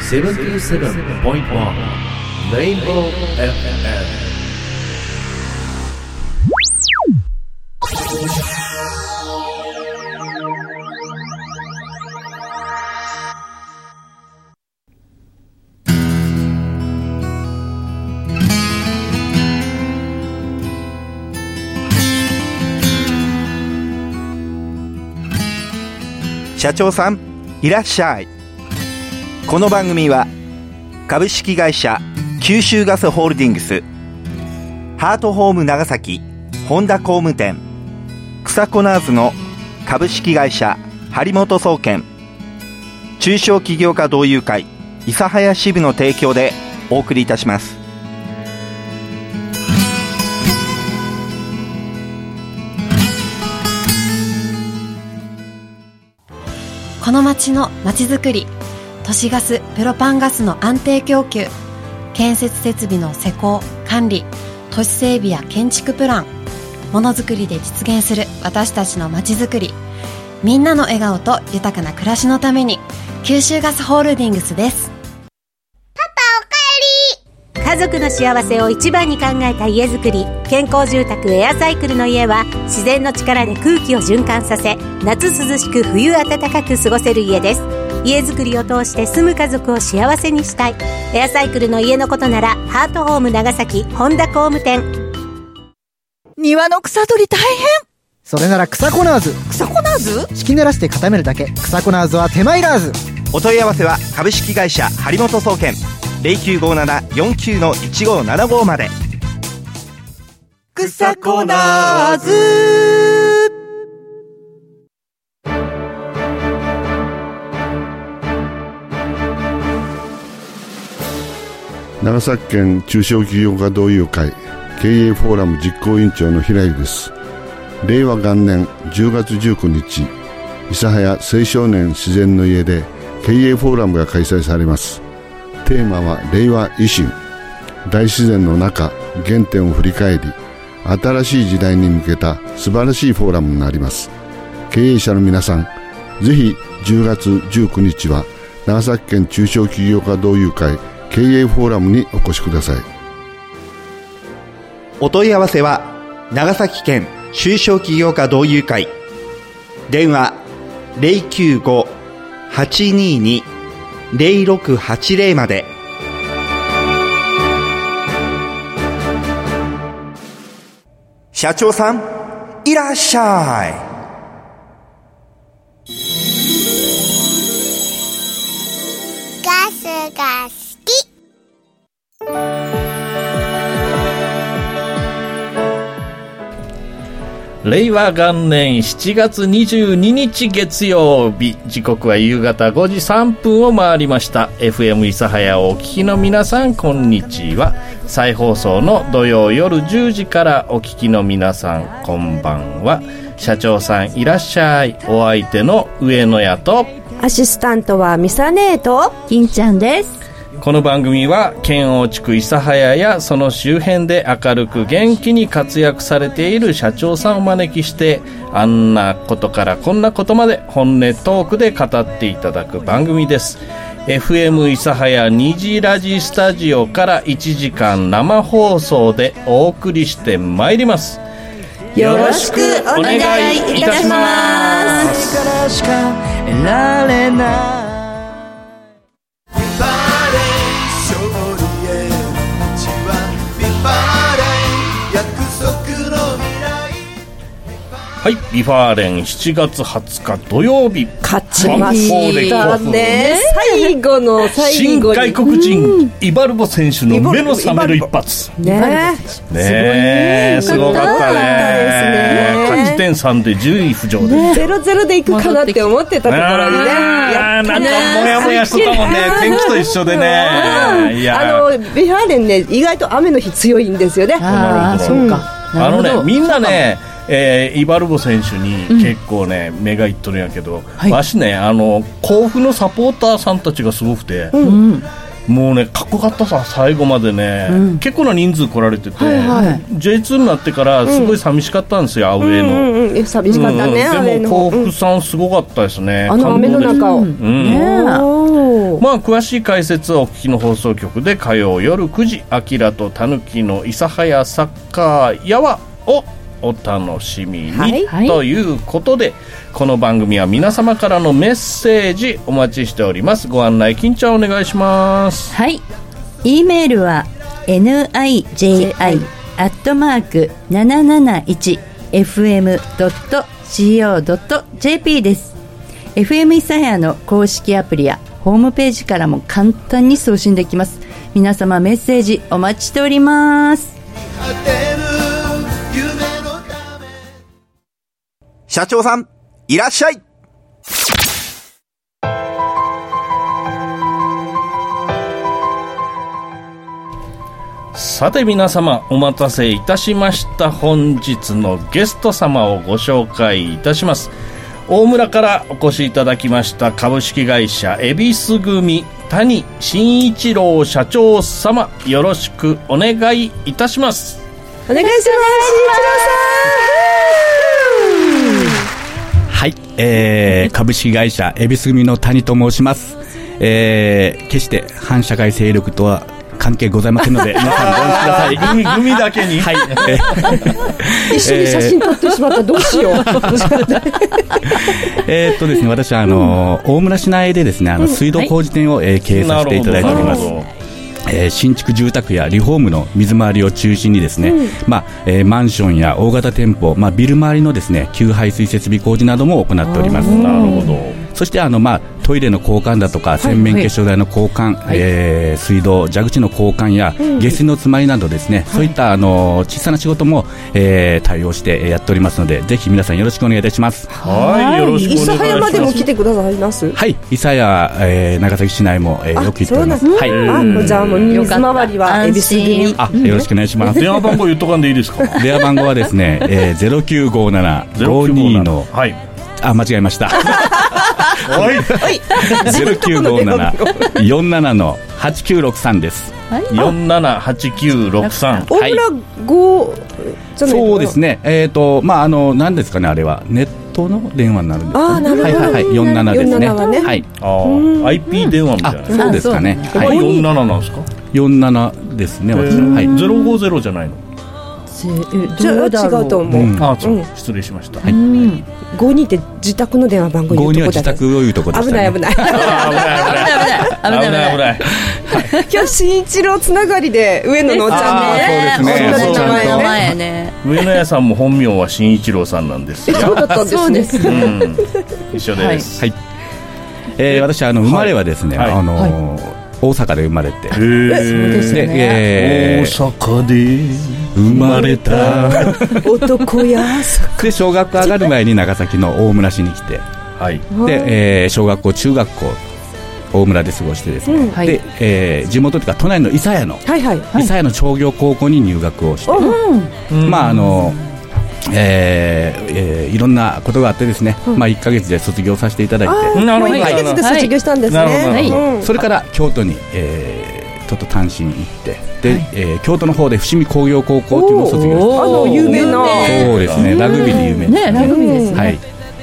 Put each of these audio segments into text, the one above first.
77.1 Rainbow FM。 社長さんいらっしゃい。この番組は株式会社九州ガスホールディングス、ハートホーム長崎本田工務店、草コナーズの株式会社張本総研、中小企業家同友会諫早支部の提供でお送りいたします。 この町の町づくり、都市ガス、プロパンガスの安定供給、建設設備の施工、管理、都市整備や建築プラン、ものづくりで実現する私たちの町づくり、みんなの笑顔と豊かな暮らしのために、九州ガスホールディングスです。 家族の幸せを一番に考えた家づくり、健康住宅エアサイクルの家は自然の力で空気を循環させ、夏涼しく冬暖かく過ごせる家です。家づくりを通して住む家族を幸せにしたい。エアサイクルの家のことならハートホーム長崎本田工務店。 庭の草取り大変。 それなら草コナーズ。 草コナーズ？ 敷き濡らして固めるだけ。草コナーズは手間いらず。 お問い合わせは株式会社張本総研 0957-49-1575 まで。 草コナーズ。 長崎県中小企業家同友会経営フォーラム実行委員長の平井です。令和元年10月19日、諫早青少年自然の家で経営フォーラムが開催されます。テーマは令和維新、大自然の中原点を振り返り、新しい時代に向けた素晴らしいフォーラムになります。経営者の皆さん、ぜひ10月19日は長崎県中小企業家同友会経営フォーラムにお越しください。 お問い合わせは長崎県中小企業家同友会、電話 095-822-0680 まで。社長さんいらっしゃい。 ガスが好き。 令和元年7月22日月曜日、時刻は夕方5時3分を回りました。 FM 諫早をお聞きの皆さん、こんにちは。再放送の土曜夜10時からお聞きの皆さん、こんばんは。社長さんいらっしゃい。お相手の上野屋とアシスタントはミサネーと金ちゃんです。 この番組は県央地区諫早やその周辺で明るく元気に活躍されている社長さんをお招きして、あんなことからこんなことまで本音トークで語っていただく番組です。 FM 諫早虹ラジスタジオから1時間生放送でお送りしてまいります。 よろしくお願いいたします。 からしか得られない。 はい、ビファーレン7月20日土曜日、 勝ちましたね。最後の最後に新外国人、イバルボ選手の目の覚める一発ねえ、すごかったね。勝ち点3で10位浮上で、 0-0でいくかなって思ってたところにね、 なんかモヤモヤしてたもんね。天気と一緒でね。いや、 ビファーレンね、意外と雨の日強いんですよね。 そうか。 みんなね、イバルボ選手に結構ね、目がいっとるんやけど、わしね、甲府のサポーターさんたちがすごくて、 もうねかっこよかったさ最後までね、結構な人数来られてて、J2 になってからすごい寂しかったんですよ、アウェーの、寂しかったね、でも甲府さんすごかったですね、あの雨の中を、まあ詳しい解説をお聞きの放送局で火曜夜9時アキラとタヌキの諫早サッカーやわをお楽しみに、ということでこの番組は皆様からのメッセージお待ちしております。ご案内金ちゃんお願いします。 はい、 E メールは niji@771fm.co.jp です。 FM 諫早の公式アプリやホームページからも簡単に送信できます。皆様メッセージお待ちしております。 社長さんいらっしゃい。 さて皆様お待たせいたしました。本日のゲスト様をご紹介いたします。大村からお越しいただきました株式会社恵比寿組谷真一郎社長様、よろしくお願いいたします。 お願いします。真一郎さん。はい、株式会社恵比寿組の谷と申します。決して反社会勢力とは関係ございませんので皆さんご安心ください。 組だけに、はい、 一緒に写真撮ってしまったらどうしようですね、私は大村市内でですね水道工事店を、経営させていただいております。新築住宅やリフォームの水回りを中心にですね、マンションや大型店舗、ビル周りのですね給排水設備工事なども行っております。 なるほど。 そしてトイレの交換だとか洗面化粧台の交換、水道蛇口の交換や下水の詰まりなどですね、そういった小さな仕事も、対応してやっておりますので、ぜひ皆さんよろしくお願いいたします。 はい、よろしくお願いします。 諫早までも来てくださいます。 はい、諫早、長崎市内も、よく行っております。 はい、じゃあもう水回りは恵比寿組、 よろしくお願いします。 電話番号言っとかんでいいですか？ 電話番号はですね、0957-52の、はい、間違えましたはい、 0957-47-8963です。 478963。 大村5じゃないかな。 そうですね。何ですかね、あれはネットの電話になるんですかね。 なるほど。 はい、47ですね。はい。 IP 電話みたいな。 そうですかね。 はい。47なんですか ？47ですね。私は。はい。 050じゃないの？ じゃあ違うと思う。 失礼しました。 52って自宅の電話番号言うとこだ。 52は自宅を言うとこでしたね。 危ない。今日新一郎つながりで上野のおっちゃんね。そうですね。 上野屋さんも本名は新一郎さんなんですよ。 そうだったんですね。 一緒です。 はい。私生まれはですね、大阪で生まれて。 そうですね。大阪で生まれた男や。 で小学校上がる前に長崎の大村市に来て、で、小学校中学校大村で過ごしてですね、で、地元というか隣の諫早の諫早の商業高校に入学をして、いろんなことがあってですね、1ヶ月で卒業させていただいて、 1ヶ月で卒業したんですね。 それから京都に、ちょっと単身行ってで、京都の方で伏見工業高校というのを卒業して、 有名な、 そうですね、ラグビーで有名ですね。 ラグビーですね。 はい。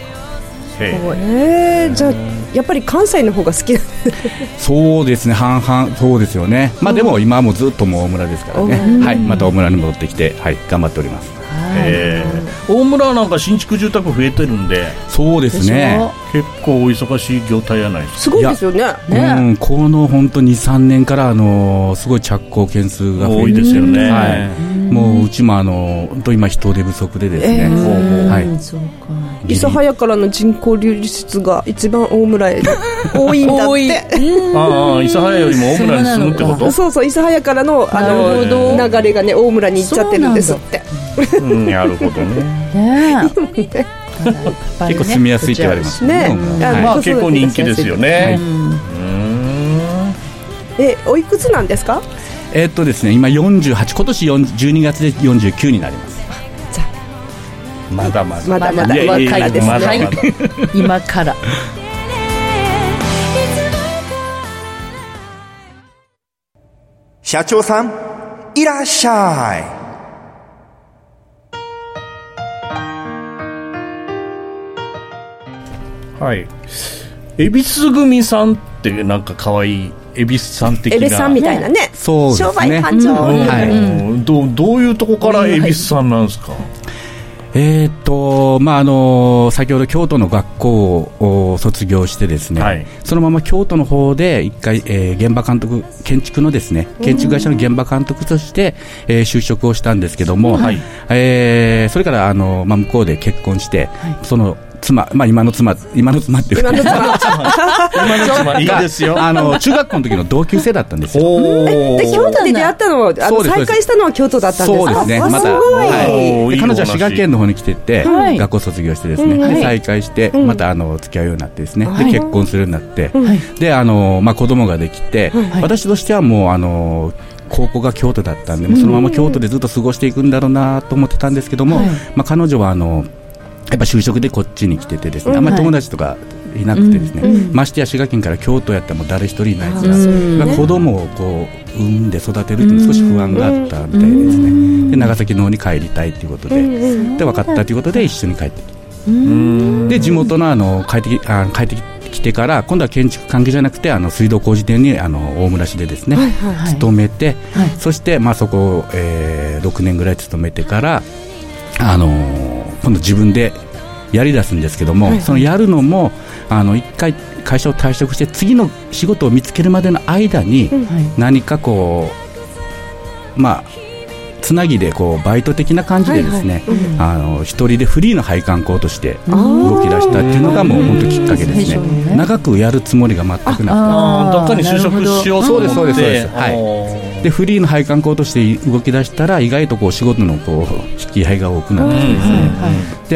じゃあやっぱり関西の方が好き。 そうですね、半々。そうですよね。でも今はもうずっともう大村ですからね。はい、また大村に戻ってきて、はい、頑張っております。 大村はなんか新築住宅増えてるんで。 そうですね、 結構お忙しい業態やないですか。 すごいですよね。 この本当 2,3 年からすごい着工件数が多いですよね。 もううちも本当今人手不足でですね、 諫早からの人口流出が一番大村へ多いんだって。 諫早よりも大村に住むってこと？ そうそう、諫早からの流れがね、大村に行っちゃってるんですって。 なるほどね。 結構住みやすいって言われますね。 結構人気ですよね。 おいくつなんですか？ ですね、今48、今年12月で49になります。 じゃあまだまだ若いですね。 今から社長さんいらっしゃい。 はい。恵比寿組さんってなんか可愛い恵比寿さん的な。 恵比寿さんみたいなね。 そうですね。 商売繁盛。 はい。 どういうとこから恵比寿さんなんですか。 先ほど京都の学校を卒業してですね、はい、そのまま京都の方で一回、現場監督、建築のですね、建築会社の現場監督として、就職をしたんですけども、はい、それから向こうで結婚して、はい、その妻、今の妻っていうか、今の妻いいですよ。中学校の時の同級生だったんですよ。 で京都で出会ったのは再会したのは京都だったんですか。 そうですね。また、はい、彼女は滋賀県の方に来てて、はい、学校卒業してですね、で再会して、また付き合うようになってですね、で結婚するようになって、で子供ができて、私としてはもう高校が京都だったんで、そのまま京都でずっと過ごしていくんだろうなと思ってたんですけども、彼女はやっぱ就職でこっちに来ててですね、あんまり友達とかいなくてですね、ましてや滋賀県から京都やったらもう誰一人いないから、子供をこう産んで育てるっていう少し不安があったみたいですね。で長崎の方に帰りたいということで、で分かったということで一緒に帰ってきて、で地元の帰ってきてから今度は建築関係じゃなくて水道工事店に大村市でですね、勤めて、そしてそこを、6年ぐらい勤めてから今度自分でやり出すんですけども、そのやるのも一回会社を退職して次の仕事を見つけるまでの間に、何かこうつなぎでバイト的な感じでですね、一人でフリーの配管工として動き出したっていうのがもう本当きっかけですね。長くやるつもりが全くなくて、 どっかに就職しようと思って、 そうですはい。でフリーの配管工として動き出したら意外と仕事の引き合いが多くなってですね、で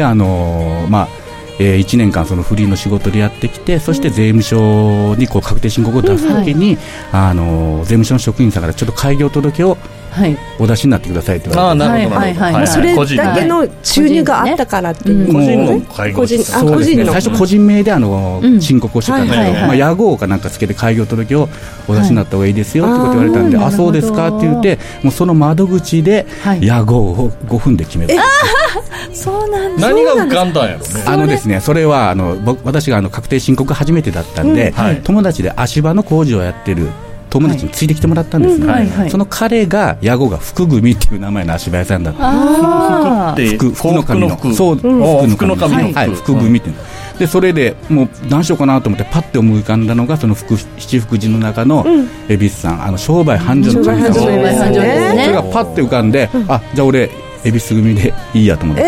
1年間そのフリーの仕事でやってきて、そして税務署に確定申告を出すときに、税務署の職員さんからちょっと開業届をお出しになってくださいって言われて、 それだけの収入があったからっていう、 個人の開業です。 そうですね。最初個人名で申告をしてたんですけど、屋号かなんかつけて開業届をお出しになった方がいいですよってこと言われたんで、あそうですかって言って、もうその窓口で屋号を5分で決める。 そうなん何が浮かんだんやろね。 ですね、それは私が確定申告初めてだったんで、友達で足場の工事をやってる友達についてきてもらったんですね、その彼が屋号が福組っていう名前の足場屋さんだったんです。福の神の福の神の福組っていう。でそれでもう何しようかなと思ってパッて思い浮かんだのがその七福神の中の恵比寿さん、商売繁盛の神様、それがパッて浮かんじゃあ俺恵比寿組でいいやと思って、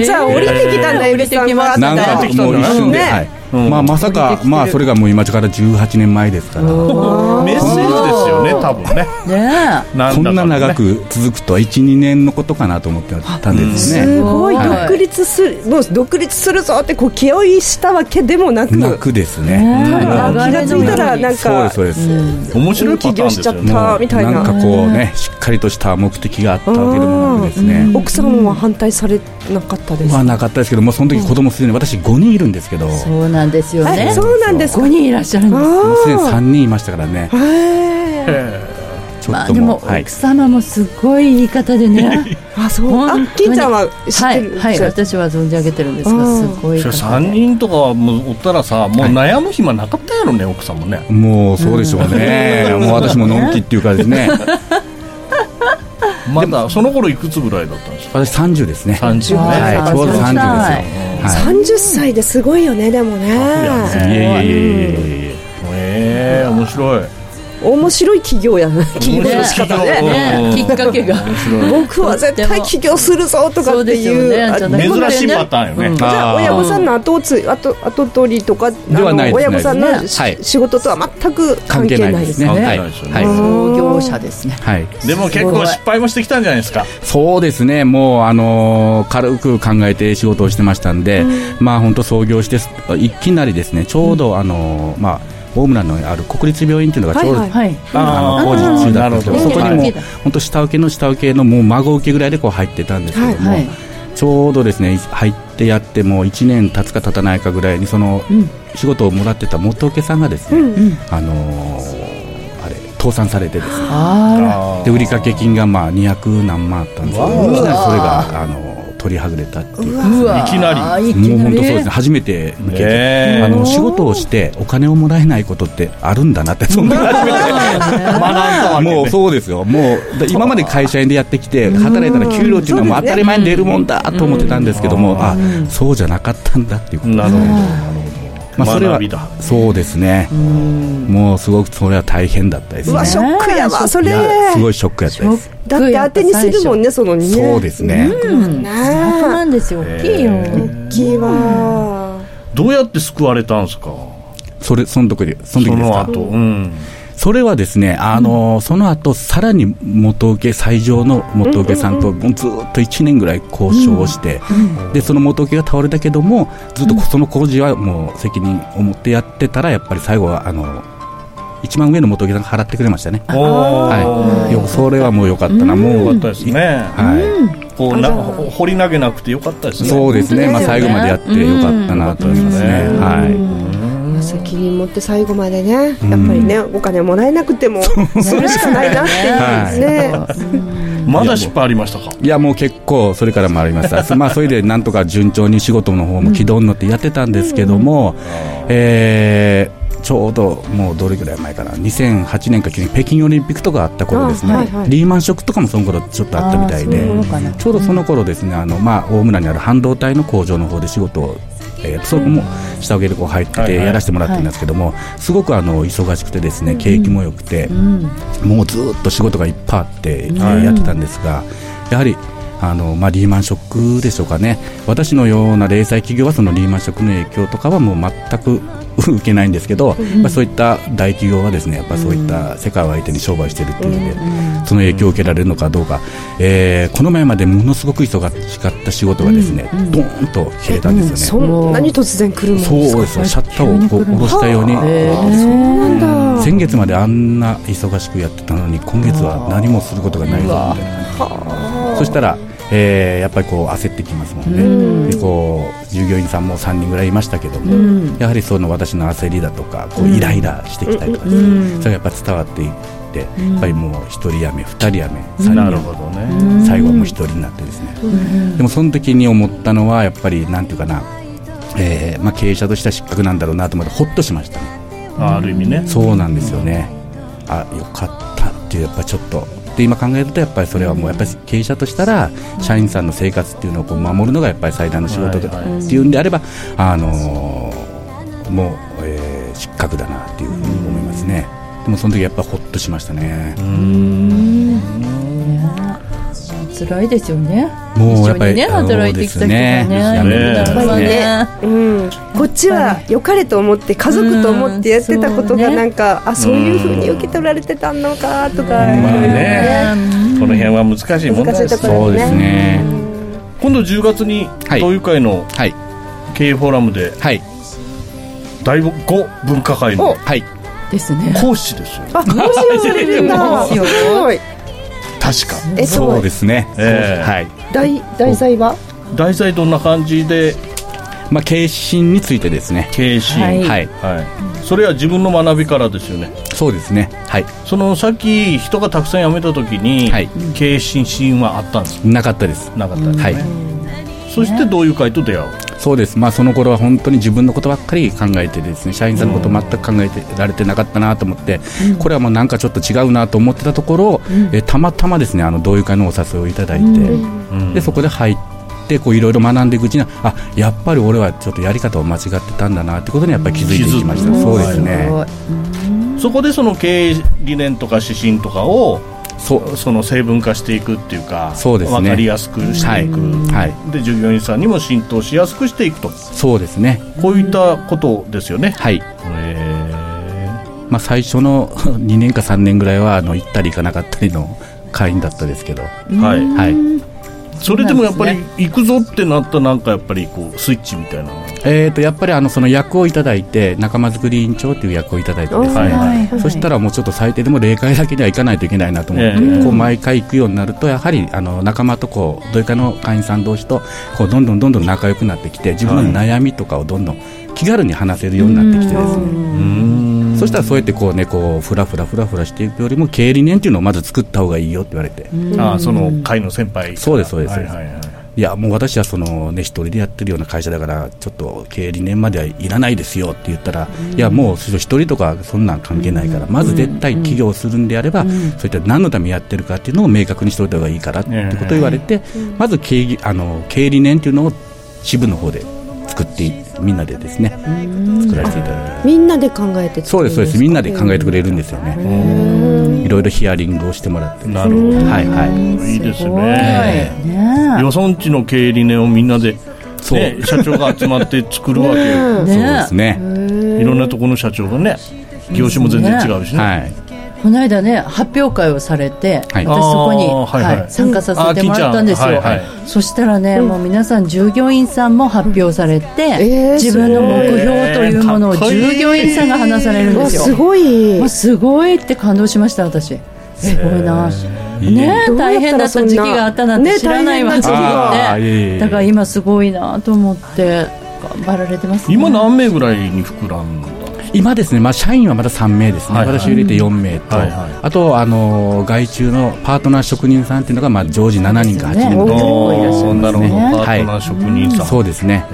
じゃあ降りてきたんだ恵比寿さんは。 なんかもう一瞬で、まさかそれがもう今から18年前ですから、 メッセージですよね多分ね。 こんな長く続くとは 1,2 年のことかなと思ってたんですね。 すごい、独立するぞって気負いしたわけでもなくですね。 気がついたらなんかそうです面白いパターンですよね。 起業しちゃったみたいな。 なんかしっかりとした目的があったわけでもなくですね。 奥さんは反対されなかったですか。 なかったですけども、その時子供すでに私5人いるんですけど。 そうなんですよね。 そうなんです。 5人いらっしゃるんです。 もうすでに3人いましたからね。 でも奥様もすごい言い方でね。 金ちゃんは知ってる。 はい、私は存じ上げてるんですが、すごい方で。 3人とかおったらさ、もう悩む暇なかったやろね、奥さんもね。 もうそうでしょうね。もう私ものんきっていうかですね。 まだその頃いくつぐらいだったんですか。 私30ですね。 30ね。 ちょうど30ですよ。 30歳ですごいよね。でもね。 面白い。 面白い企業やな。企業の仕方ね。 きっかけが。 僕は絶対起業するぞとかっていう珍しいパターンよね。 じゃあ親御さんの後取りとか親御さんの仕事とは全く関係ないですね。 創業者ですね。 でも結構失敗もしてきたんじゃないですか。 そうですね。もう軽く考えて仕事をしてましたんで、本当創業していきなりですね、ちょうど大村のある国立病院というのがちょうど工事中だったんですけど、そこにも本当下請けのもう孫請けぐらいで入ってたんですけども、ちょうどですね入ってやってもう1年経つか経たないかぐらいにその仕事をもらってた元請けさんがですね、 倒産されてですね、で売掛金が200何万あったんですけど、いきなりそれが取りはぐれたっていうか、 いきなりもう本当そうですね、初めて向けて仕事をしてお金をもらえないことってあるんだなって、そんな初めて学んだわけ、ね、もうそうですよ、もう今まで会社員でやってきて働いたら給料っていうのはもう当たり前に出るもんだと思ってたんですけども、そうじゃなかったんだっていうこと。 なるほど、 それはそうですね、もうすごくそれは大変だったですね。 うわショックやわそれ。 すごいショックやったです。 だって当てにするもんね、そのにね。 そうですね、 そうなんですよ、大きいよ、 大きいわ。 どうやって救われたんですか、 その時ですか。その後、 それはですね、その後さらに元請け、最上の元請けさんとずっと1年ぐらい交渉をして、でその元請けが倒れたけども、ずっとその工事はもう責任を持ってやってたら、やっぱり最後は一番上の元請けさんが払ってくれましたね。それはもう良かったな、もう良かったですね。こう掘り投げなくて良かったですね。 そうですね、最後までやって良かったなと思いますね。 責任持って最後までね、やっぱりね、お金もらえなくてもするしかないなっていうね。 まだ失敗ありましたか。 いやもう結構それからもありました。それでなんとか順調に仕事の方も軌道に乗ってやってたんですけども、ちょうどもうどれぐらい前かな、2008年か9年北京オリンピックとかあった頃ですね、リーマンショックとかもその頃ちょっとあったみたいで、ちょうどその頃ですね、大村にある半導体の工場の方で仕事をそこも下請けでこう入っててやらせてもらってるんですけども、すごく忙しくてですね、景気も良くて、もうずっと仕事がいっぱいあってやってたんですが、やはりリーマンショックでしょうかね。私のような零細企業はそのリーマンショックの影響とかはもう全く受けないんですけど、そういった大企業はですね、やっぱそういった世界を相手に商売しているというので、その影響を受けられるのかどうか、この前までものすごく忙しかった仕事がですね、ドーンと消えたんですよね。 そんなに突然来るもんですか。 そうですよ、シャッターをこう下ろしたように。先月まであんな忙しくやってたのに、今月は何もすることがないぞみたいな。そしたらやっぱりこう焦ってきますもんね。でこう従業員さんも3人ぐらいいましたけども、やはりその私の焦りだとかこうイライラしてきたりとか、それがやっぱ伝わっていって、やっぱりもう1人辞め2人辞め3人辞め、最後はもう1人になってですね、でもその時に思ったのはやっぱりなんていうかな、経営者としては失格なんだろうなと思ってほっとしましたね。 ある意味ね。 そうなんですよね。よかったっていう、やっぱりちょっとで今考えると、やっぱりそれはもうやっぱり経営者としたら社員さんの生活っていうのをこう守るのがやっぱり最大の仕事だっていうんであれば、もう、失格だなっていうふうに思いますね。でもその時やっぱりほっとしましたね。 辛いですよね。 もうやっぱり一緒にね働いてきた人がね、 こっちは良かれと思って家族と思ってやってたことがなんか、そういうふうに受け取られてたのかとか、 この辺は難しい問題です。 そうですね。 今度10月に同友会の経営フォーラムで第5分科会のですね、 講師ですよ。 講師をするんだ。すごい。 確かそうですね。 題材は題材どんな感じで、 経営心についてですね。 経営心、それは自分の学びからですよね。 そうですね。 そのさっき人がたくさん辞めた時に、経営心はあったんですか。 なかったです。 なかったですね。そして同友会と出会う。 そうです。その頃は本当に自分のことばっかり考えてですね、社員さんのこと全く考えてられてなかったなと思って、これはもうなんかちょっと違うなと思ってたところ、たまたまですね、同友会のお誘いをいただいて、でそこで入ってこういろいろ学んでいくうちに、やっぱり俺はちょっとやり方を間違ってたんだなってことにやっぱり気づいていきました。そうですね。 そこでその経営理念とか指針とかをその成分化していくっていうか、 そうですね、 分かりやすくしていく、で従業員さんにも浸透しやすくしていくと。 そうですね。 こういったことですよね。 最初の2年か3年ぐらいは行ったり行かなかったりの会員だったですけど、それでもやっぱり行くぞってなったなんかやっぱりこうスイッチみたいなやっぱりその役をいただいて、仲間づくり委員長という役をいただいてですね、そしたらもうちょっと最低でも例会だけでは行かないといけないなと思って、こう毎回行くようになると、やはり仲間とこう同友会の会員さん同士とこうどんどん仲良くなってきて、自分の悩みとかをどんどん気軽に話せるようになってきてですね、 そしたらそうやってこうねこうフラフラしていくよりも経営理念っていうのをまず作った方がいいよって言われて、 その会の先輩。 そうですそうです、いやもう私はその、ね、一人でやってるような会社だからちょっと経営理念まではいらないですよって言ったら、いやもう一人とかそんなん関係ないから、まず絶対起業するんであれば、そういった何のためにやってるかっていうのを明確にしておいた方がいいからってことを言われて、まず経営理念っていうのを支部の方で作ってみんなでですね作らせていただいて、 みんなで考えてそうですそうです、みんなで考えてくれるんですよね。いろいろヒアリングをしてもらって。 なるほど、はいはい、いいですね。よそんちの経営理念をみんなで、ね、社長が集まって作るわけよ。 そうですね。 いろんなところの社長がね、業種も全然違うしね。はい、 この間ね発表会をされて、私そこに、参加させてもらったんですよ。そしたらね、もう皆さん従業員さんも発表されて、自分の目標というものを従業員さんが話されるんですよ。 すごい、 もうすごいって感動しました私。すごいな、大変だった時期があったなんて知らないわと思って、だから今すごいなと思って頑張られてますね。 今何名ぐらいに膨らんだ？ 今ですね、社員はまだ3名ですね、私を入れて4名と、あと外注のパートナー職人さんっていうのが常時7人か8人といらっしゃいますね。なるほど、 パートナー職人さん、 そうですね。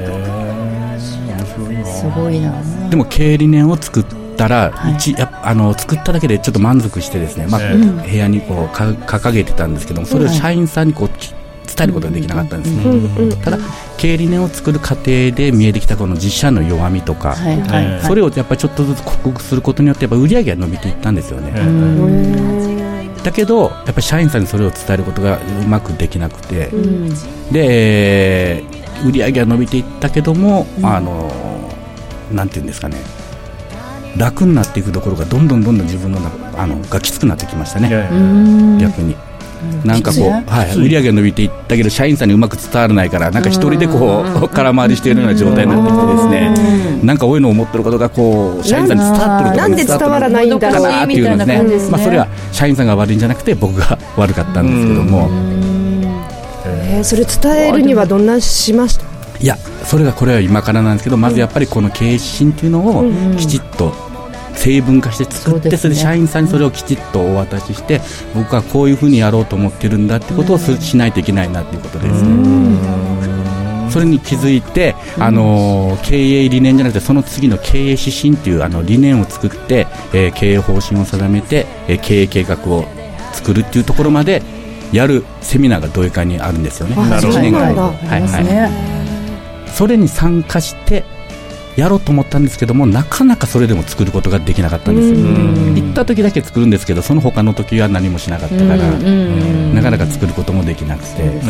すごいな。 でも経営理念を作ったら、作っただけでちょっと満足してですね、部屋にこう掲げてたんですけども、それを社員さんにこう伝えることができなかったんですね。ただ経営理念を作る過程で見えてきたこの自社の弱みとか、それをやっぱりちょっとずつ克服することによってやっぱ売り上げが伸びていったんですよね。だけどやっぱり社員さんにそれを伝えることがうまくできなくて、で売り上げが伸びていったけども、なんていうんですかね、楽になっていくところがどんどん自分のがきつくなってきましたね。逆になんかこう、売り上げが伸びていったけど社員さんにうまく伝わらないから、なんか一人でこう空回りしているような状態になってきてですね、なんかこういうのを思ってることがこう社員さんに伝わってるとか、 なんで伝わらないんだろうなっていうのですね。それは社員さんが悪いんじゃなくて僕が悪かったんですけども、 それ伝えるにはどんなしました？ いや、これは今からなんですけど、まずやっぱりこの経営指針っていうのをきちっと成文化して作って、それで社員さんにそれをきちっとお渡しして、僕はこういうふうにやろうと思ってるんだってことをしないといけないなっていうことですね。それに気づいて、経営理念じゃなくてその次の経営指針っていう理念を作って、経営方針を定めて、経営計画を作るっていうところまでやるセミナーが同意会にあるんですよね。1年間それに参加してやろうと思ったんですけども、なかなかそれでも作ることができなかったんですよ。行った時だけ作るんですけど、その他の時は何もしなかったから、なかなか作ることもできなくて、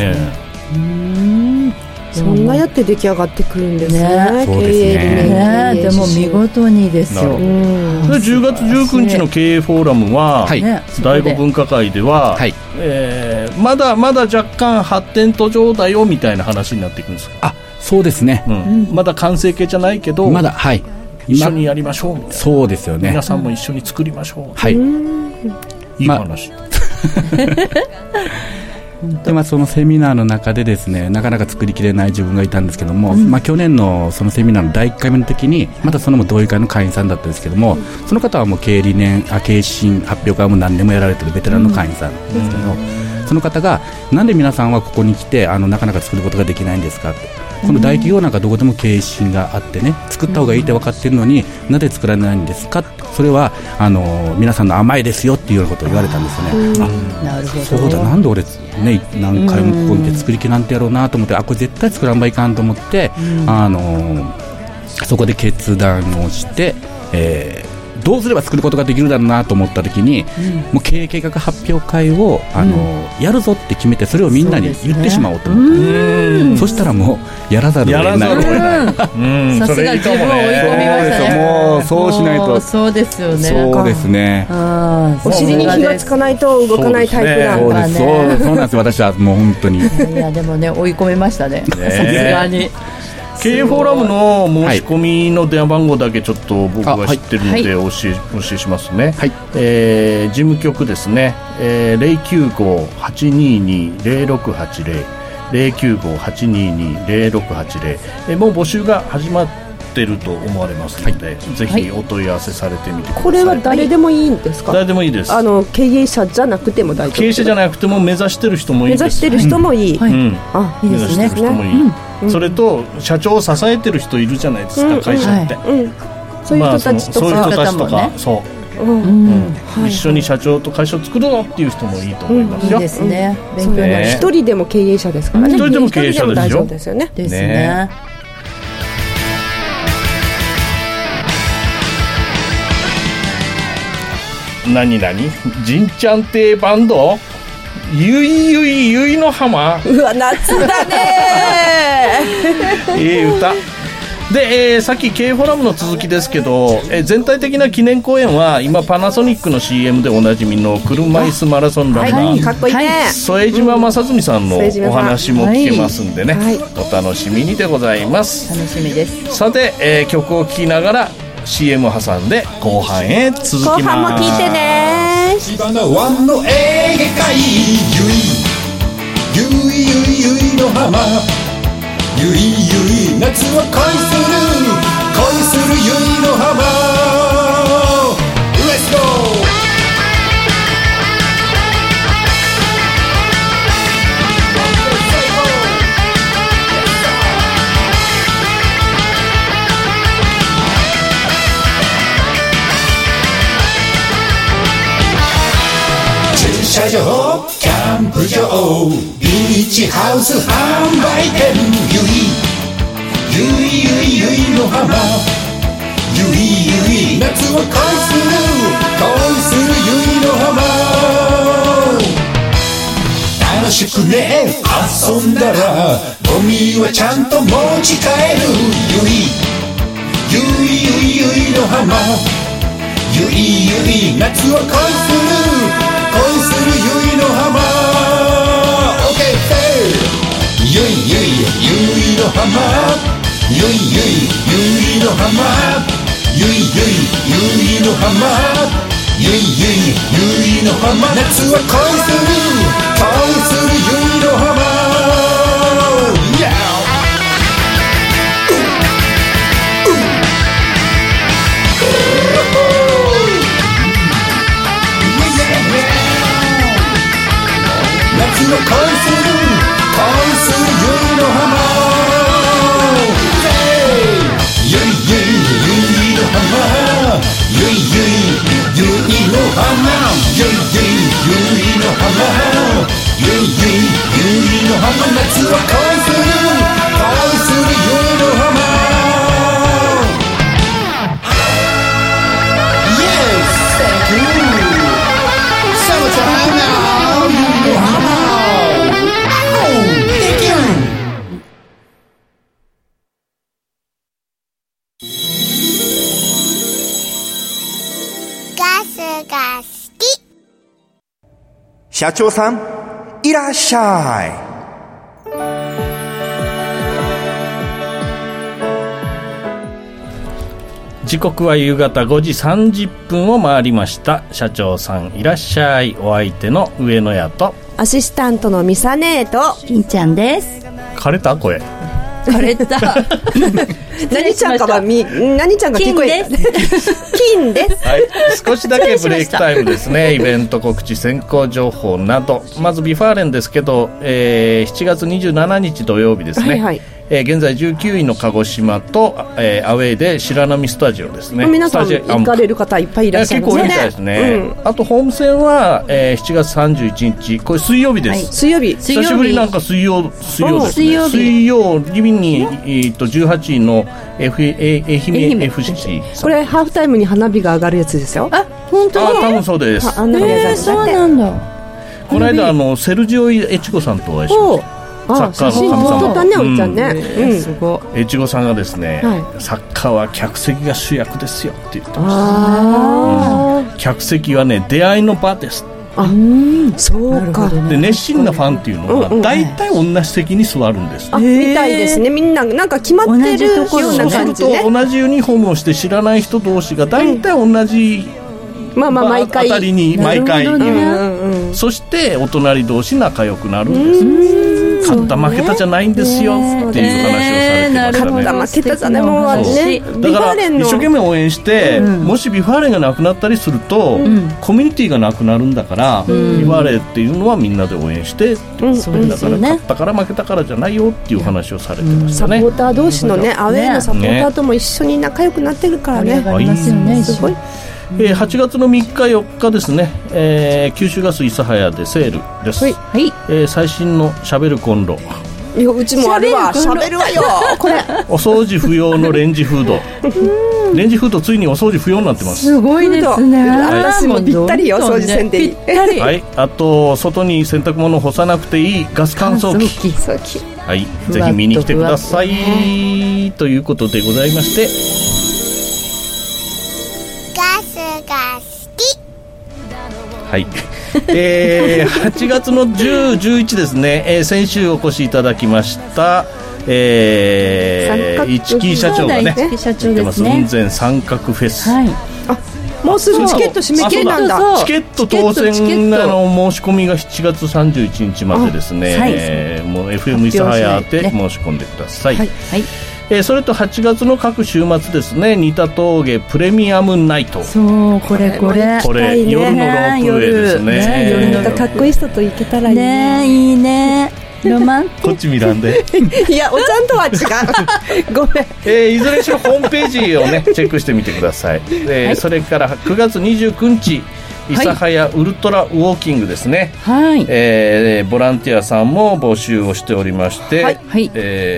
そんなやって出来上がってくるんですね。 そうですね。 でも見事にですよ。 10月19日の経営フォーラムは、第5分科会では、まだまだ若干発展途上だよみたいな話になっていくんですか？ そうですね、 まだ完成形じゃないけど、 まだ、 一緒にやりましょうみたいな。 そうですよね。 皆さんも一緒に作りましょう。いい話。 でそのセミナーの中でですね、なかなか作りきれない自分がいたんですけども、去年のそのセミナーの第1回目の時にまたそのも同意会の会員さんだったんですけども、その方はもう経営理念経営指針発表会はもう何年もやられてるベテランの会員さんですけど、その方がなんで皆さんはここに来てなかなか作ることができないんですかって、この大企業なんかどこでも経営指針があってね、作った方がいいって分かってるのになぜ作らないんですかって、それは皆さんの甘えですよっていうようなことを言われたんですよね。 なるほど。 そうだ、なんで俺ね何回もここに来て作り気なんてやろうなと思って、これ絶対作らんばいかんと思って、そこで決断をして、どうすれば作ることができるだろうなと思った時に、もう経営計画発表会をやるぞって決めて、それをみんなに言ってしまおうと思った。そしたらもうやらざるを得ない。 さすが自分を追い込みましたね。 もうそうしないと。 そうですよね。 そうですね。 お尻に火がつかないと動かないタイプなんだね。 そうなんです。私はもう本当に。 いやでもね、追い込みましたね。さすがに。 経営フォーラムの申し込みの電話番号だけちょっと僕が知ってるのでお教えしますね。事務局ですね、095-822-0680 095-822-0680、もう募集が始まってってると思われますので、ぜひお問い合わせされてみてください。 これは誰でもいいんですか？ 誰でもいいです。 経営者じゃなくても大丈夫？ 経営者じゃなくても目指してる人もいいです。 目指してる人もいい、 目指してる人もいい、それと社長を支えてる人いるじゃないですか、会社って、 そういう人たちとか、 そういう人たちとか、一緒に社長と会社を作るのっていう人もいいと思いますよ。 いいですね。 勉強に一人でも経営者ですからね。 一人でも経営者ですよ。 ですよね。 ですね。 何じんちゃん亭バンドゆいの浜。 うわ、夏だね歌で、さっき K フォラムの続きですけど、全体的な記念公演は今パナソニックの CM でおなじみの車椅子マラソンランナー、 かっこいいね、 副島正純さんのお話も聞けますんでね、お楽しみにでございます。 楽しみです。 さて、曲を聴きながら CM を挟んで後半へ続きます。 後半も聞いてね。 芝の湾のエーゲ海、ゆいの浜、ゆい夏は恋するゆいの浜。レッツゴー。駐車場、キャンプ場、ビーチハウス販売店、ゆいの浜、ゆい夏は恋するゆいの浜。楽しくね遊んだらゴミはちゃんと持ち帰る、ゆいの浜、ゆい夏は恋するゆいの浜。 OK ゆいの浜、ゆいの浜、ゆいの浜、ゆいの浜。夏は恋するゆいの浜。夏は恋するゆいの浜。ゆいの浜、ゆいの浜、ゆいの浜、ゆいの浜。夏は恋するゆいの浜。 Yes, thank you. Summertime now, ゆいの浜。Thank you. が好き。 社長さんいらっしゃい。 時刻は夕方5時30分を回りました。社長さんいらっしゃい。お相手の上野屋とアシスタントのミサネーと金ちゃんです。 枯れた声枯れた何ちゃんかは何ちゃんが聞こえ金です、 はい、少しだけブレイクタイムですね。イベント告知、先行情報など。まずビファーレンですけど、7月27日土曜日ですね、はいはい、現在19位の鹿児島と、アウェーで白波スタジオですね。 皆さん行かれる方いっぱいいらっしゃるんですね。 結構いるみたいですね、あとホーム戦は、7月31日、これ水曜日です、はい、 水曜日久しぶり。なんか水曜ですね。水曜日に、18位の愛媛 FC これハーフタイムに花火が上がるやつですよ。 あ、本当に。 多分そうです。 そうなんだ。 この間セルジオエチゴさんとお会いしました。サッカーの神様。 撮ったね、おっちゃんね。 すごい。 越後さんがですね、サッカーは客席が主役ですよって言ってました。客席はね、出会いの場です。 そうか。 で、熱心なファンっていうのは大体同じ席に座るんです。 みたいですね。みんななんか決まってるような感じね。 同じユニフォームをして知らない人同士が大体同じ、 毎回あたりに毎回いる。そしてお隣同士仲良くなるんです。 勝った負けたじゃないんですよっていう話をされてましたね。 勝った負けたじゃね、もうね、 だから一生懸命応援して、もしビファーレンがなくなったりすると、コミュニティがなくなるんだから、ビファーレンっていうのはみんなで応援して、だから勝ったから負けたからじゃないよっていう話をされてましたね。 サポーター同士のね、アウェーのサポーターとも一緒に仲良くなってるからね。すごい。 8月の3日4日ですね、九州ガス諫早でセールです、最新のシャベルコンロ、 いやうちもあるわ、シャベルはよこれお掃除不要のレンジフードレンジフードついにお掃除不要になってます。 すごいですね。 私もぴったりよ、掃除せんでいい。 はい、あと外に洗濯物を干さなくていいガス乾燥機、はい、ぜひ見に来てくださいということでございまして、はい、8月の10、11ですね、先週お越しいただきました、市木社長がね、 社長ですね、 雲仙三角フェス、 はい、あ、もうすぐチケット締め切りなんだ。 チケット当選の申し込みが7月31日までですね、もう FM 諫早で申し込んでください。はいはい、それと8月の各週末ですね、仁田峠プレミアムナイト、 そうこれ夜のロープウェイですね、 夜のかっこいい人と行けたらいいね。いいね、ロマンティック。 こっち見らんでいや、おちゃんとは違うごめん、いずれにしろホームページをねチェックしてみてください。はい、それから9月29日諫早ウルトラウォーキングですね、はい、ボランティアさんも募集をしておりまして、はい、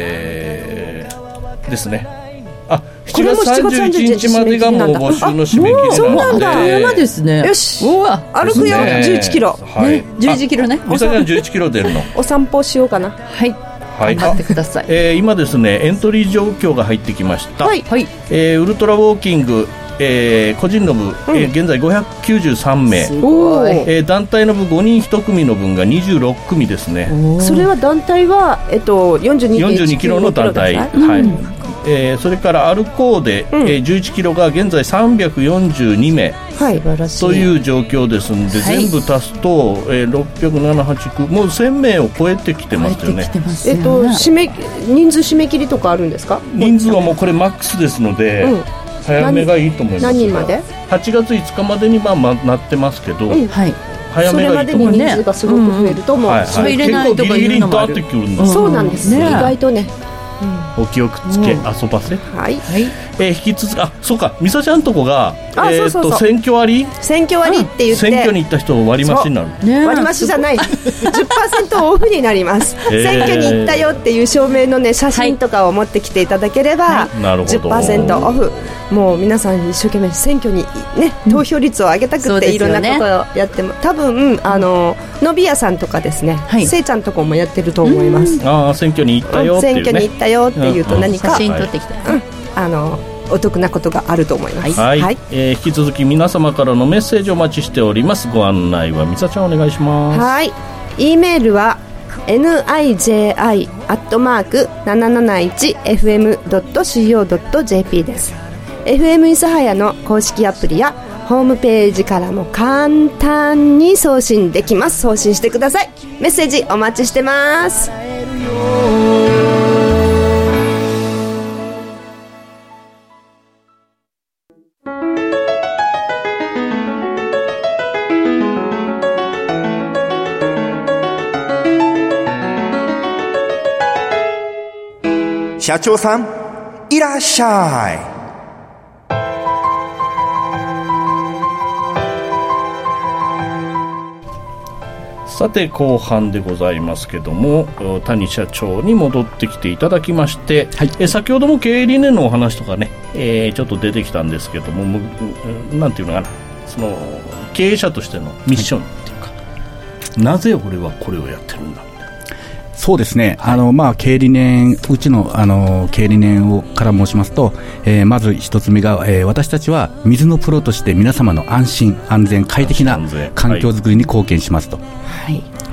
ですね。あ、7月31日までがもう募集の締め切りなので、 そうなんだ、山ですね。 よし、歩くよ、11キロ、 はい、11キロね。 みさちゃん11キロ出るの。 お散歩しようかな。 はい、頑張ってください。 今ですね、エントリー状況が入ってきました。はい、ウルトラウォーキング、個人の部、現在593名、団体の部5人1組の分が26組ですね。 それは団体は、 42キロの団体、はい、それから歩こうで、11キロが現在342名、はい、という状況ですので、はい、全部足すと、678もう1000名を超えてきてますよね。 人数締め切りとかあるんですか？ 人数はもうこれマックスですので、早めがいいと思います。 何人まで ？8月5日までになってますけど、はい、早めがいいと思います。 それまでに人数がすごく増えるともう、 入れないとかいうのもある。 結構ギリギリにダーってくるんです。 そうなんです、意外とね。 お気をつけ、遊ばせ。 はい。 引き続き、そうか、みさちゃんとこが、選挙割って言って、 選挙に行った人割増になる。 割増じゃない。10% オフになります。選挙に行ったよっていう証明のね、写真とかを持ってきていただければ、10% オフ。もう皆さん一生懸命選挙にね、投票率を上げたくていろんなことをやっても、多分のびやさんとかですね、せいちゃんとこもやってると思います。 選挙に行ったよっていうね。 選挙に行ったよっていうと何か写真撮ってきた。 お得なことがあると思います。 はい。引き続き皆様からのメッセージをお待ちしております。ご案内はみさちゃんお願いします。 はい。E メールはniji@771fm.co.jp です。FM 諫早の公式アプリやホームページからも簡単に送信できます。送信してください。メッセージお待ちしてます。 社長さん、いらっしゃい。 さて後半でございますけども、谷社長に戻ってきていただきまして、はい、先ほども経営理念のお話とかね、ちょっと出てきたんですけども、なんていうのかな、その経営者としてのミッションっていうか、なぜ俺はこれをやってるんだ。 そうですね、経営理念、うちの、経営理念をから申しますと、まず一つ目が、私たちは水のプロとして皆様の安心安全快適な環境づくりに貢献しますと、はい、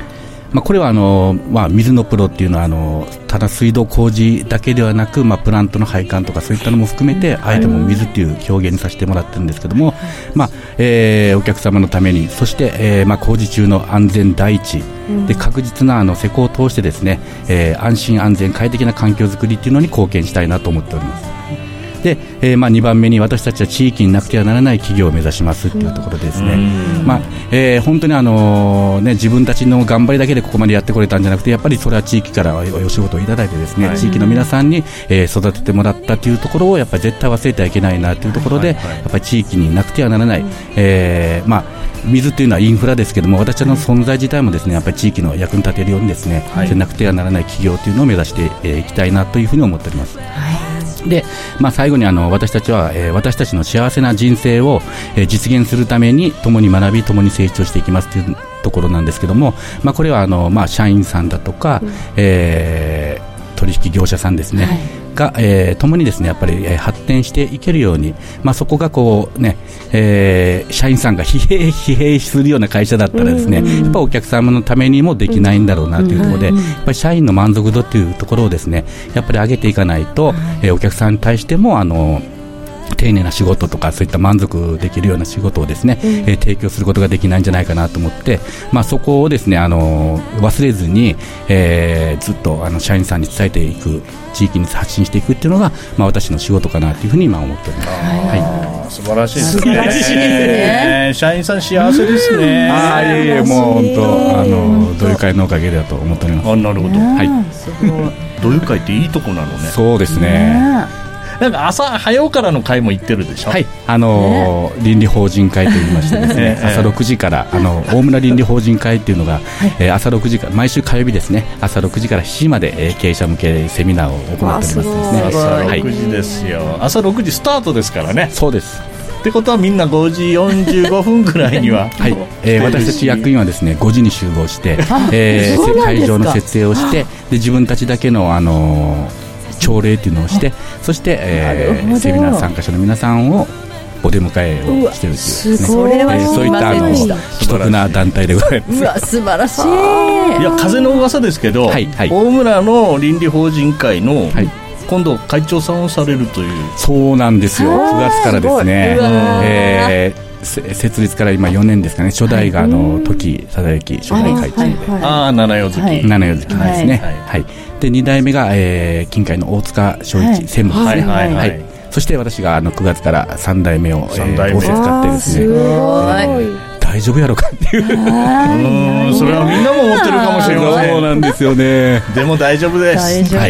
これは水のプロっていうのはただ水道工事だけではなく、プラントの配管とかそういったのも含めて、あえても水っていう表現にさせてもらってるんですけども、お客様のために、そして、工事中の安全第一で確実な施工を通してですね、安心安全快適な環境づくりっていうのに貢献したいなと思っております。で、2番目に私たちは地域になくてはならない企業を目指しますっていうところですね。本当に自分たちの頑張りだけでここまでやってこれたんじゃなくて、やっぱりそれは地域からお仕事をいただいてですね、地域の皆さんに、育ててもらったというところをやっぱり絶対忘れてはいけないなというところで、やっぱり地域になくてはならない、水というのはインフラですけども、私たちの存在自体もですね、やっぱり地域の役に立てるようにですね、なくてはならない企業というのを目指していきたいなというふうに思っております。で、最後に私たちは、私たちの幸せな人生を、実現するために共に学び共に成長していきますというところなんですけども、これは社員さんだとか、取引業者さんですね、が、共にですねやっぱり、発展していけるように、そこがこうね、社員さんが疲弊するような会社だったらですね、やっぱお客様のためにもできないんだろうなというところで、やっぱり社員の満足度というところをですねやっぱり上げていかないと、お客さんに対しても丁寧な仕事とかそういった満足できるような仕事をですね、提供することができないんじゃないかなと思って、そこをですね忘れずに、ずっと社員さんに伝えていく、地域に発信していくっていうのが、私の仕事かなというふうに今思っております。 素晴らしいですね。素晴らしいですね。社員さん幸せですね。 もう本当同友会のおかげだと思っております。 なるほど。同友会っていいとこなのね。 そうですね。 なんか朝早うからの会も行ってるでしょ。 倫理法人会といいましてですね、朝6時から大村倫理法人会っていうのが、朝6時から毎週火曜日ですね、朝6時から7時まで、経営者向けセミナーを行っておりますですね。 朝6時ですよ。朝6時スタートですからね。 そうです。 ってことはみんな5時45分くらいには私たち役員はですね5時に集合して、会場の設営をして、で自分たちだけの朝礼というのをして、そして、セミナー参加者の皆さんをお出迎えをしているというですね、そういった奇特な団体でございます。 素晴らしい。 いや、風の噂ですけど、大村の倫理法人会の、今度会長さんをされるという。 そうなんですよ。9月からですね、設立から今4年ですかね、初代が時忠之初代会長で、 七代月ですね。で2代目が、近海の大塚正一専務ですね。そして私が9月から3代目を仰せ使ってですね、大丈夫やろかっていうそれはみんなも思ってるかもしれません。 そうなんですよね。 でも大丈夫です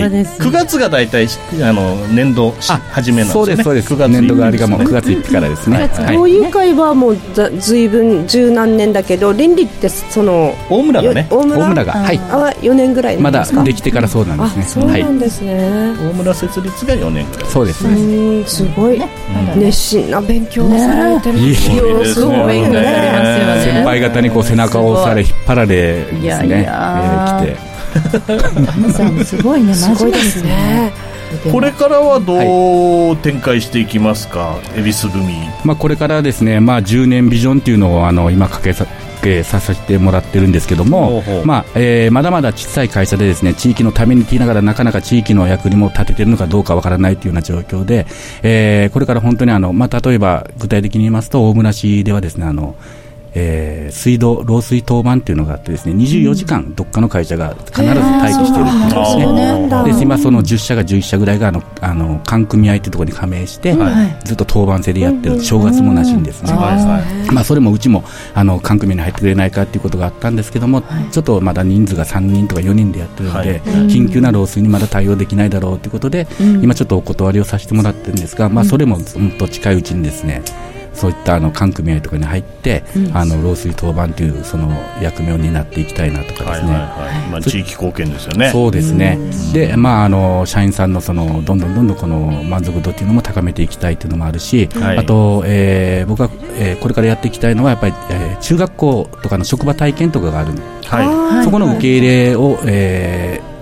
。9月がだいたい年度始めなんですよね。 そうです。年度がありがもう9月1日からですね。 同友会はもう随分十何年だけど、倫理って大村がね、 大村が 4年ぐらいまだできてからそうなんですね。 そうなんですね。 大村設立が4年ぐらい。 そうです。 すごい熱心な勉強をされてる。 すごい勉強されます。 先輩方にこう背中を押され引っ張られですね、来て皆さんすごいね、 すごいですね。 これからはどう展開していきますか、恵比寿組。 これからですね、10年ビジョンというのを今かけさせてもらってるんですけども、まだまだ小さい会社でですね、地域のためにって言いながらなかなか地域の役にも立ててるのかどうかわからないというような状況で、これから本当に例えば具体的に言いますと、大村市ではですね、漏水当番というのがあってですね、24時間どっかの会社が必ず待機しているっていうですね。で今その10社が11社ぐらいが管組合というところに加盟して、ずっと当番制でやってる、正月もなしにですね、それもうちも管組合に入ってくれないかということがあったんですけども、ちょっとまだ人数が3人とか4人でやってるので、緊急な漏水にまだ対応できないだろうということで、今ちょっとお断りをさせてもらってるんですが、それも本当近いうちにですね、そういった管組合とかに入って、漏水当番というその役目を担っていきたいなとかですね、 地域貢献ですよね。 そうですね。で、社員さんのどんどんこの満足度というのも高めていきたいというのもあるし、あと、僕は、これからやっていきたいのはやっぱり、中学校とかの職場体験とかがある、そこの受け入れを、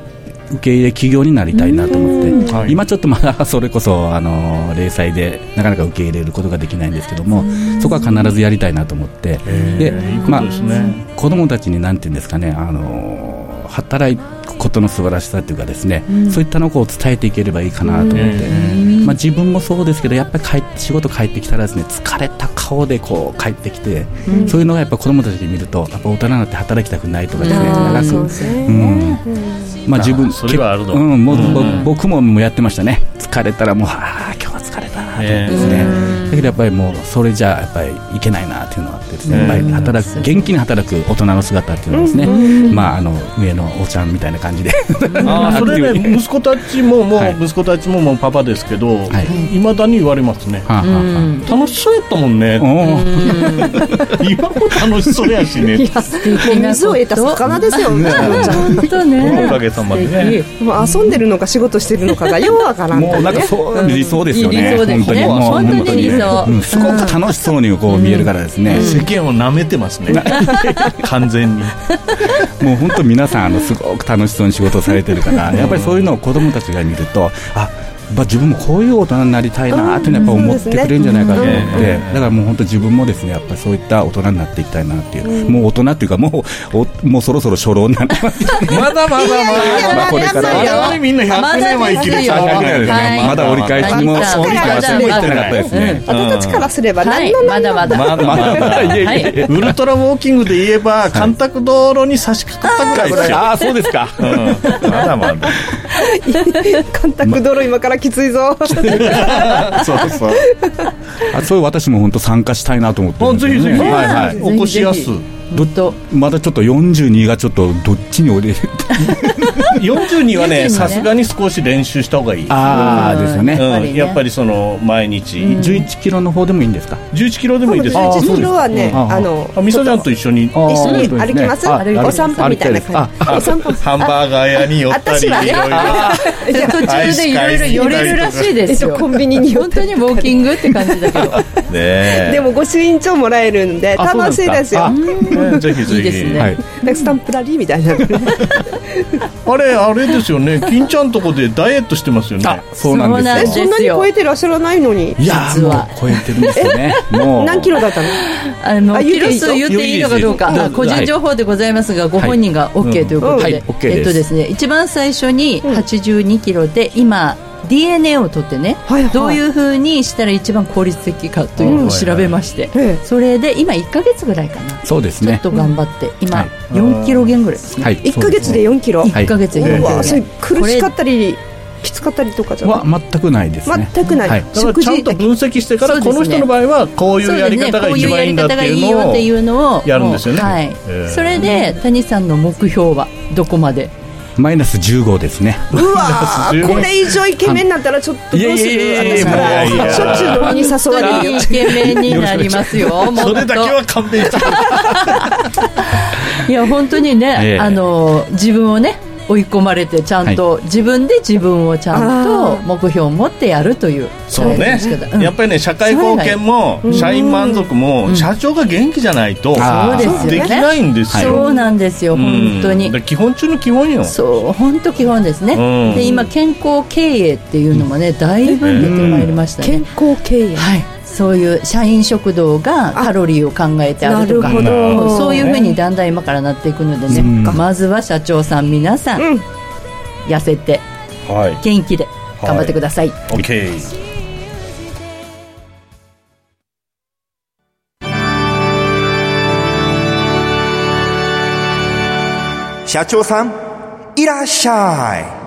受け入れ企業になりたいなと思って、今ちょっとまだそれこそ零細でなかなか受け入れることができないんですけども、そこは必ずやりたいなと思って、で、子どもたちになんていうんですかね、働くことの素晴らしさというかですね、そういったのを伝えていければいいかなと思って、自分もそうですけど、やっぱり仕事帰ってきたらですね、疲れた顔でこう帰ってきて、そういうのがやっぱ子どもたちに見ると、やっぱ大人になって働きたくないとかですね、長く、自分それはあるの、 僕もやってましたね。疲れたらもう今日は疲れたなと思ってですね、だけどやっぱりもうそれじゃやっぱりいけないなっていうのがあってですね、やっぱり元気に働く大人の姿っていうのはですね、上のおちゃんみたいな感じでそれね、息子たちももうパパですけど、いまだに言われますね。楽しそうやったもんね。今も楽しそうやしね。 水を得た魚ですよね。 本当ね。 おかげさまでね。 もう遊んでるのか仕事してるのかがようわからん。 もうなんか理想ですよね。 本当に理想。 すごく楽しそうにこう見えるからですね。 世間を舐めてますね。完全に。 もう本当皆さんすごく楽しそうに仕事をされてるから、やっぱりそういうのを子どもたちが見ると、自分もこういう大人になりたいなっていうのはやっぱ思ってくれるんじゃないかと思って、だからもう本当自分もですね、やっぱりそういった大人になっていきたいなっていう、もう大人っていうかもうそろそろ初老になってます。 まだこれから我々みんな100年は生きるし、 まだ折り返しにも行ってなかったですね。 私たちからすればまだまだウルトラウォーキングで言えば干拓道路に差し掛かったぐらいですよ。 そうですか。 まだまだ干拓道路今からきついぞ。 そういう私も本当参加したいなと思ってるんですよね。 ぜひぜひ、お越しやすまだちょっと42がちょっとどっちに折れる 42はね、さすがに少し練習した方がいい。 ですよね。 やっぱりその毎日 11キロの方でもいいんですか ？11キロでもいいです。 11キロはね、 みそちゃんと一緒に歩きます。お散歩みたいな感じ。お散歩。 ハンバーガー屋に寄ったり、 途中でいろいろ寄れるらしいですよ。 コンビニに本当にウォーキングって感じだけど。 でも御朱印帳もらえるんで楽しいですよ。 ぜひぜひ。 スタンプラリーみたいな。 あれですよね。金ちゃんとこでダイエットしてますよね。 そうなんですよ。そんなに超えてらっしゃらないのに。 いや、もう超えてるんですよね。 何キロだったの？キロ数言っていいのかどうか、個人情報でございますが、ご本人が OK ということで、ですね、一番最初に82キロで今DNA を取ってね、どういう風にしたら一番効率的かというのを調べまして、それで今1ヶ月ぐらいかな。 そうですね。 ちょっと頑張って今4キロ減ぐらいですね。 1ヶ月で4キロ。 1ヶ月で4キロ。 それ苦しかったりきつかったりとかじゃは全くないですね。 全くない。 だからちゃんと分析してから、この人の場合はこういうやり方が一番いいんだっていうのをやるんですよね。 それで谷さんの目標はどこまで？ マイナス15ですね。 うわこれ以上イケメンになったらちょっとどうする？私からしょっちゅう飲みに誘われるよ。 イケメンになりますよ。 それだけは勘弁してください。いや本当にね、自分をね追い込まれてちゃんと自分で自分をちゃんと目標を持ってやるという。 そうね。やっぱりね、社会貢献も社員満足も社長が元気じゃないとできないんですよ。 そうなんですよ、本当に。 基本中の基本よ。 そう、本当基本ですね。で今健康経営っていうのもね、だいぶ出てまいりましたね。 健康経営。 はい。そういう社員食堂がカロリーを考えてあるとか、そういうふうにだんだん今からなっていくのでね、まずは社長さん皆さん、痩せて元気で頑張ってください。 OK。 社長さんいらっしゃい。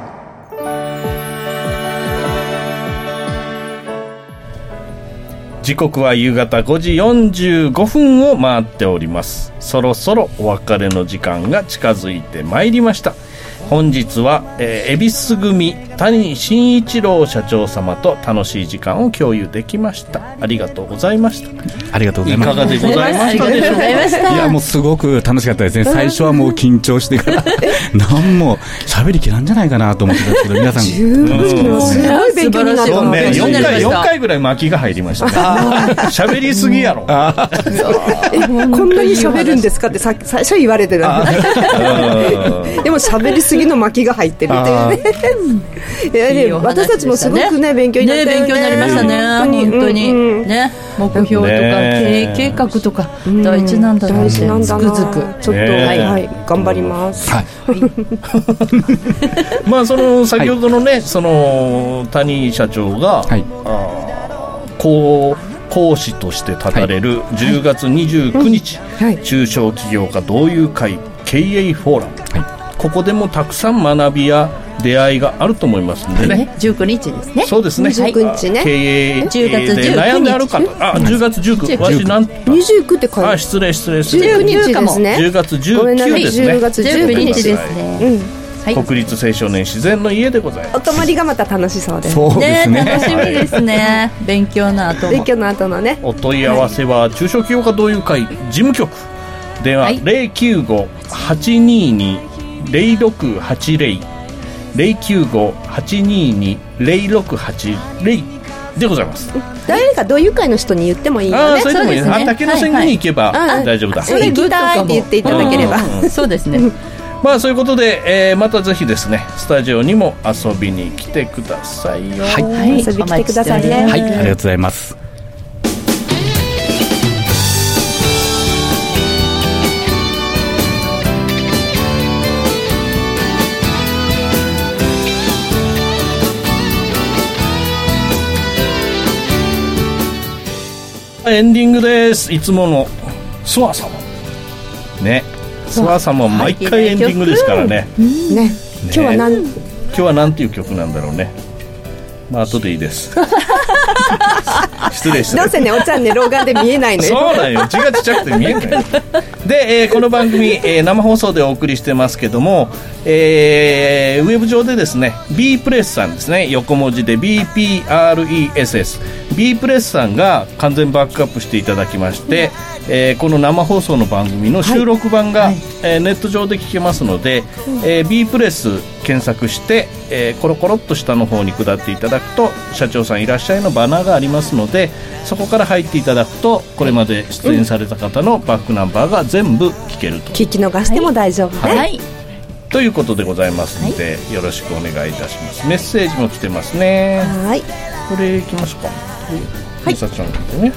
時刻は夕方5時45分を回っております。そろそろお別れの時間が近づいてまいりました。本日は、恵比寿組谷真一郎社長様と楽しい時間を共有できました。ありがとうございました。 ありがとうございます。 いかがでございましたでしょうか。 いやもうすごく楽しかったですね。最初はもう緊張してから何も喋りきらんじゃないかなと思ってたんですけど、皆さんすごい勉強になったので、 4回ぐらい巻きが入りましたね。喋りすぎやろ。 こんなに喋るんですかって最初言われてた。でも喋りすぎ次の巻きが入ってるっていうね。いや私たちもすごくね勉強になったよね。 勉強になりましたね。本当にね、目標とか経営計画とか大事なんだなってつくづくちょっとはい頑張ります。 まあその先ほどのねその谷社長が講師として立たれる10月29日、中小企業家同友会経営フォーラム、ここでもたくさん学びや出会いがあると思いますんでね。 19日ですね。 そうですね。 19日ね。 経営 10月19日で悩んである方、10月19。私なん 29って書いてある。 失礼。 19日ですね。 10月19ですね。 10月19日ですね。 国立青少年自然の家でございます。 お泊まりがまた楽しそうです。 そうですね。楽しみですね。勉強の後のね。 お問い合わせは中小企業家同友会事務局電話095-822-0680 095-822-0680でございます。 誰か同友会の人に言ってもいいよね。 それでもいいですね。竹の線に行けば大丈夫だ。 それ行きたいって言っていただければ。 そうですね。 まあそういうことで、またぜひですねスタジオにも遊びに来てくださいよ。 遊びに来てくださいね。 はい、ありがとうございます。 エンディングです。いつものスワ様ね。スワ様毎回エンディングですからね。 ね。今日はなんていう曲なんだろうね。まあ後でいいです。失礼。 どうせねおちゃんね老眼で見えないのよ。 そうだよ。字がちっちゃくて見えない。で、この番組、生放送でお送りしてますけども、ウェブ上でですね B プレスさんですね、横文字で BPRESS B プレスさんが完全バックアップしていただきまして、この生放送の番組の収録版が、ネット上で聞けますので、B プレス検索して、コロコロっと下の方に下っていただくと社長さんいらっしゃいのバナーがありますので、そこから入っていただくとこれまで出演された方のバックナンバーが全部聞けると、 聞き逃しても大丈夫ね、 ということでございますので、よろしくお願いいたします。メッセージも来てますね。これいきますか。ちゃんね、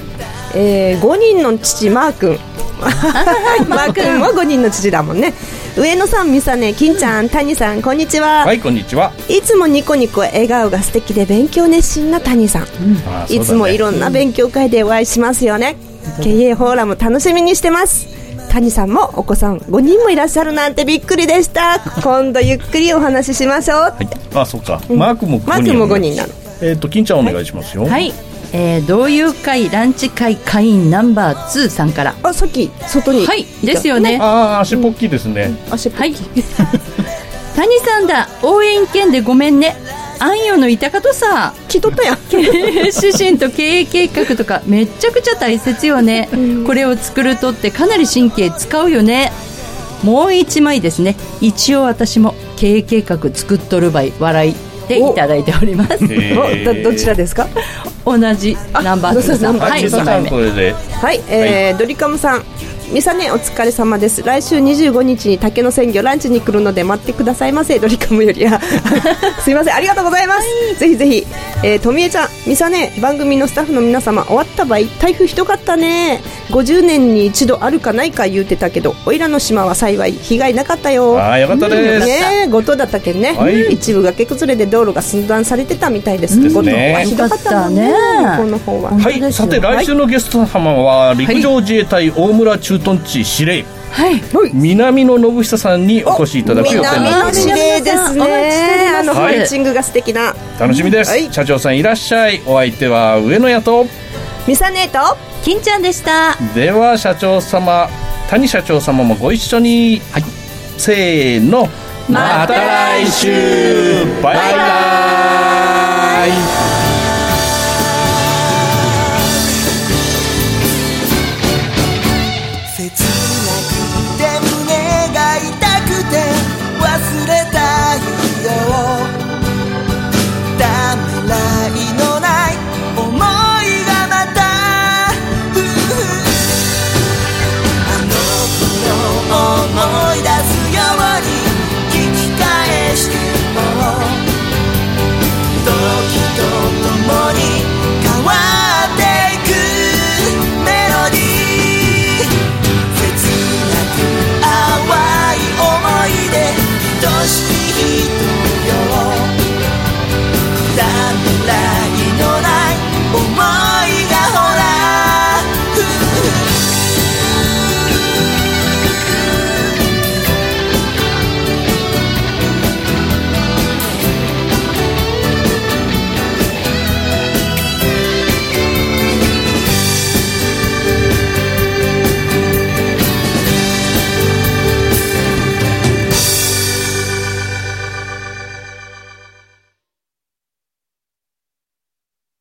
5人の父マー君マー君も5人の父だもんね。上野さん、みさね、金ちゃん、谷さん、こんにちは。 はい、こんにちは。 いつもニコニコ笑顔が素敵で勉強熱心な谷さん、いつもいろんな勉強会でお会いしますよね。経営フォーラム楽しみにしてます。谷さんもお子さん5人もいらっしゃるなんてびっくりでした。今度ゆっくりお話ししましょう。 そうか、マークも5人なの。金ちゃんお願いしますよ。 はい、同友会ランチ会会員ナンバー2さんから。 さっき外に、 ですよね。 足ポッキーですね。 足ポッキー、 谷さんだ、応援券でごめんね。あんよのいたかとさ、 聞いとったやん。 経営指針と経営計画とかめっちゃくちゃ大切よね、これを作るとってかなり神経使うよね。もう1枚ですね。一応私も経営計画作っとるばい笑いでいただいております。 どちらですか。 同じナンバー2さん。はい、2枚目。 はい、ドリカムさん、みさね、お疲れ様です。来週25日に竹の鮮魚ランチに来るので待ってくださいませ。ドリカムよりすいません、ありがとうございます。ぜひぜひ、とみえちゃん、みさね、番組のスタッフの皆様、終わった場合台風ひどかったね。50年に一度あるかないか言うてたけど、おいらの島は幸い被害なかったよ。 よかったです、 五島だったけんね、一部崖崩れで道路が寸断されてたみたいです。五島はひどかったもんね。この方は。 はい、さて来週のゲスト様は陸上自衛隊大村駐屯地司令、南野信久さんにお越しいただく予定です。 南野司令ですね。ファイチングが素敵な、 楽しみです、社長さんいらっしゃい。お相手は上野屋とみさねと金ちゃんでした。 では社長様、谷社長様もご一緒に、せーの、また来週、バイバイ。 切